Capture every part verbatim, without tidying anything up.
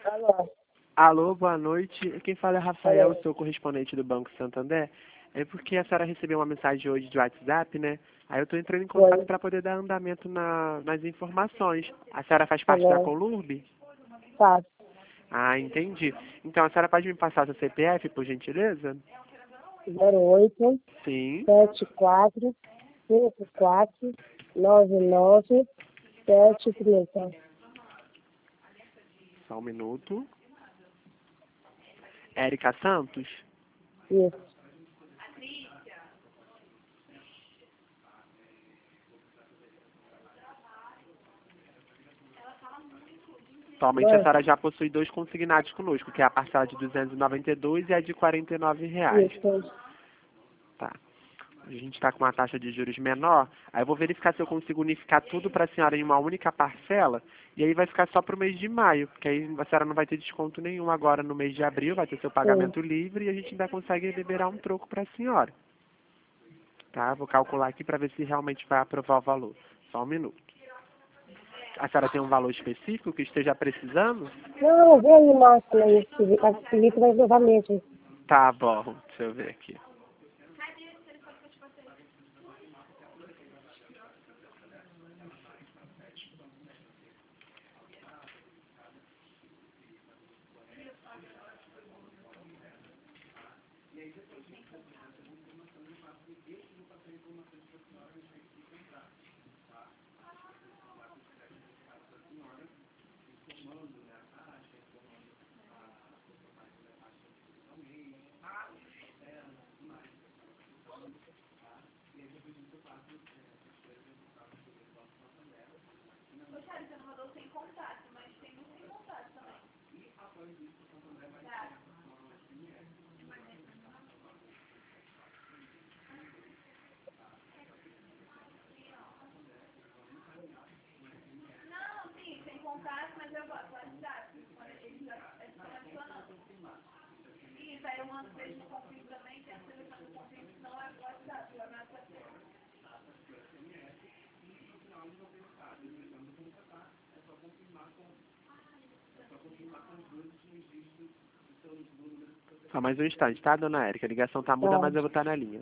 Alô. Alô, boa noite. Quem fala é Rafael, Alô. sou correspondente do Banco Santander. É porque a senhora recebeu uma mensagem hoje de WhatsApp, né? Aí eu estou entrando em contato Oi. para poder dar andamento na, nas informações. A senhora faz Tá parte da bom. Colurb? Tá. Ah, entendi. Então a senhora pode me passar seu C P F, por gentileza? zero oito, Sim. sete quatro, cinco quatro, nove nove, sete trinta. Só um minuto. Érica Santos? Isso. Atualmente a Oi. senhora já possui dois consignados conosco, que é a parcela de duzentos e noventa e dois e a de quarenta e nove reais. Isso. Tá. A gente está com uma taxa de juros menor, aí eu vou verificar se eu consigo unificar tudo para a senhora em uma única parcela, e aí vai ficar só para o mês de maio, porque aí a senhora não vai ter desconto nenhum agora no mês de abril, vai ter seu Sim. pagamento livre e a gente ainda consegue liberar um troco para a senhora. Tá? Vou calcular aqui para ver se realmente vai aprovar o valor. Só um minuto. A senhora tem um valor específico que esteja precisando? Não, vem aí no máximo aí. A Felipe vai levar mesmo. Tá bom, deixa eu ver aqui. Só mais um instante, tá, dona Érica? A ligação tá muda, Tá. mas eu vou estar na linha.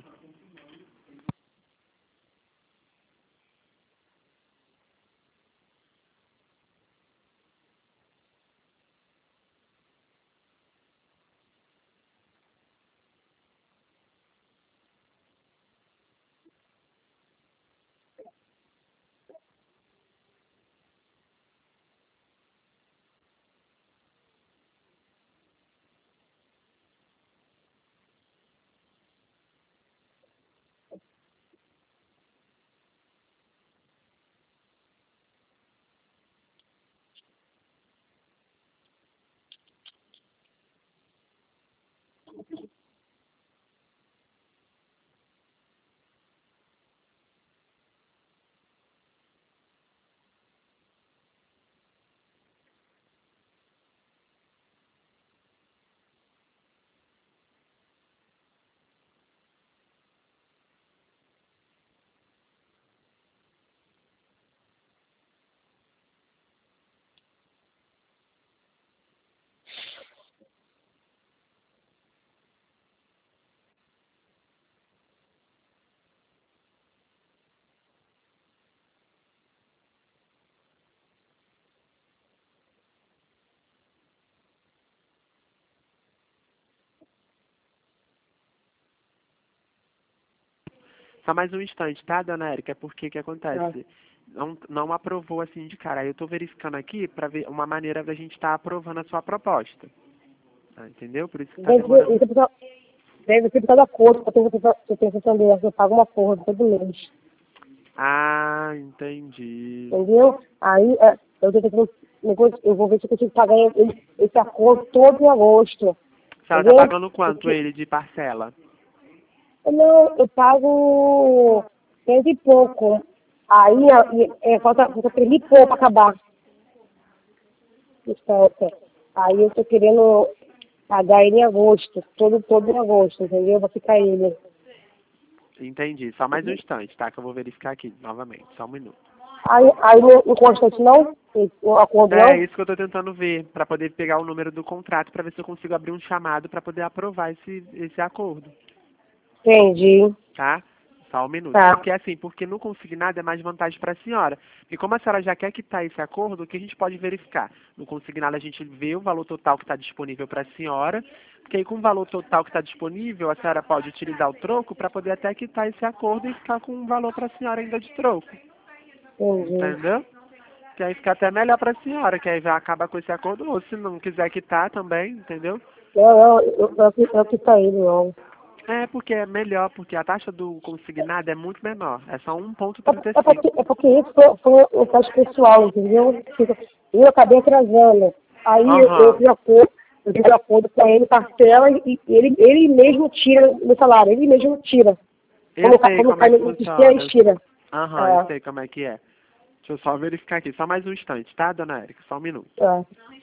Só mais um instante, tá, dona Érica? É porque que Tá. acontece? Não, não aprovou assim de cara. Aí eu tô verificando aqui para ver uma maneira da gente estar aprovando a sua proposta. Tá, entendeu? Por isso que tá Deve ser, demorando. isso é por causa- deve ser por causa da conta, que eu tenho que eu tenho que entender. Eu pago uma porra todo mês. Ah, entendi. Entendeu? Aí é, eu, tenho que, negócio- eu vou ver se eu consigo pagar esse, esse acordo todo em agosto. A senhora tá Entendeu? pagando quanto Porque, ele de parcela? não, eu pago cento e pouco. Aí é, é, falta, falta três mil e pouco para acabar. Então, é, aí eu tô querendo pagar ele em agosto, todo, todo em agosto, entendeu? Vai ficar ele. Entendi. Só mais um instante, tá? Que eu vou verificar aqui novamente. Só um minuto. Aí, aí não, não consta isso não? O acordo não? É isso que eu estou tentando ver, para poder pegar o número do contrato, para ver se eu consigo abrir um chamado para poder aprovar esse, esse acordo. Entendi. Tá? Só um minuto. Tá. Porque assim, porque no consignado é mais vantagem para a senhora. E como a senhora já quer quitar esse acordo, o que a gente pode verificar? No consignado a gente vê o valor total que está disponível para a senhora, porque aí com o valor total que está disponível, a senhora pode utilizar o troco para poder até quitar esse acordo e ficar com um valor para a senhora ainda de troco. Entendi. Entendeu? Que aí fica até melhor para a senhora, que aí vai acabar com esse acordo, ou se não quiser quitar também, entendeu? Não, não, eu, eu, eu, eu que tá indo, não. É, porque é melhor, porque a taxa do consignado é muito menor. É só um vírgula É, trinta e é, cinco. porque, é porque isso foi, foi um caso pessoal, entendeu? Eu acabei atrasando. Aí eu, eu Aham. fiz acordo, eu fiz acordo com ele, parcela, e ele, ele mesmo tira no salário, ele mesmo tira. Eu Como, ca- sei como como é cai que no sistema, funciona. ele tira. Aham, eu Ah, sei como é que é. Deixa eu só verificar aqui. Só mais um instante, tá, dona Érica? Só um minuto. ah.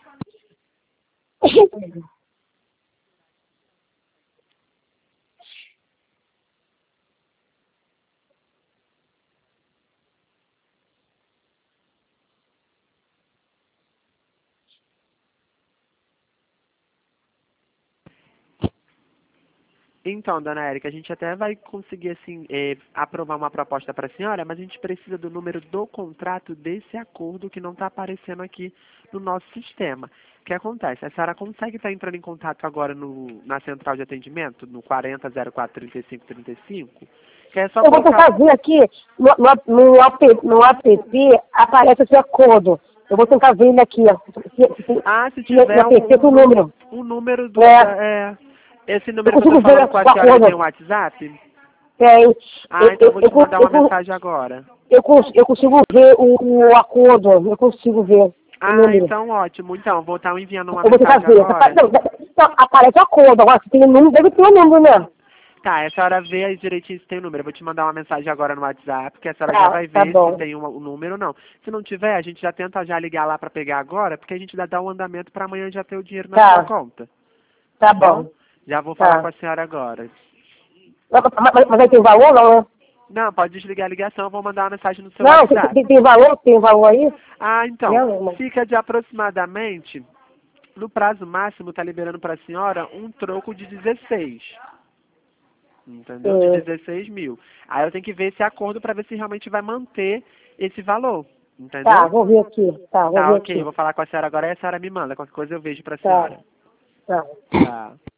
Então, dona Érica, a gente até vai conseguir, assim, eh, aprovar uma proposta para a senhora, mas a gente precisa do número do contrato desse acordo que não está aparecendo aqui no nosso sistema. O que acontece? A senhora consegue estar entrando em contato agora no, na central de atendimento, no quarenta, zero quatro, trinta e cinco, trinta e cinco? Que é só Eu vou colocar... tentar ver aqui, no, no, no, app, no app aparece esse acordo. Eu vou tentar ver ele aqui, ó. Se, se, Ah, se se, no tiver um, app um, tem o nu- número. um número do... É, Da, é, esse eu número que eu tô consigo ver falando com a o senhora, ele tem um acordo. WhatsApp? Tem. Ah, Eu, então eu eu, vou eu, te mandar eu, uma eu, mensagem agora. eu, cons- eu consigo ver o, o acordo. Eu consigo ver o Ah, número. então ótimo. Então, vou estar enviando uma Eu vou tentar mensagem ver. agora. Não, não, aparece o acordo. Agora, se tem o número, deve ter o número, né? Tá, a senhora vê aí direitinho se tem o número. Eu vou te mandar uma mensagem agora no WhatsApp, que a senhora já Tá, vai tá ver se bom. tem o número ou não. Se não tiver, a gente já tenta já ligar lá pra pegar agora, porque a gente já dá um andamento pra amanhã já ter o dinheiro na sua Tá, conta. tá Tá bom? bom. Já vou falar com Tá. a senhora agora. Mas, mas, mas aí tem valor, não, né? Não, pode desligar a ligação, eu vou mandar uma mensagem no seu Não, tem, WhatsApp. tem, tem valor? Tem valor aí? Ah, então, Não, irmão. fica de aproximadamente, no prazo máximo, tá liberando pra senhora um troco de dezesseis. Entendeu? De Hum. dezesseis mil. Aí eu tenho que ver esse acordo para ver se realmente vai manter esse valor. Tá, Entendeu? vou ver aqui. Tá, vou Tá, ver ok. Eu aqui. vou falar com a senhora agora e a senhora me manda. Qualquer coisa eu vejo pra Tá, senhora. tá. Tá.